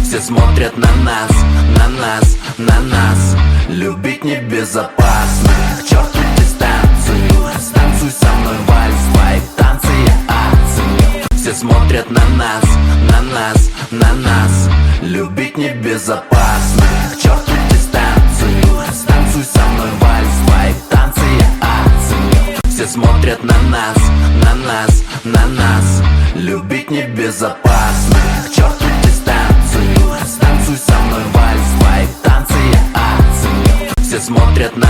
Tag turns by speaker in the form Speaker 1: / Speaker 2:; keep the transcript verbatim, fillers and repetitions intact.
Speaker 1: Все смотрят на нас, на нас, на нас. Любить небезопасно, к черту дистанцию. Станцуй со мной вальс, твои танцы я оценю. Все смотрят на нас, на нас, на нас. Любить небезопасно, к черту дистанцию. Станцуй со мной вальс, твои танцы я оценю. Все смотрят на нас, на нас, на нас. Любить небезопасно, к черту дистанцию. Станцуй со мной вальс, твои танцы я оценю. Все смотрят на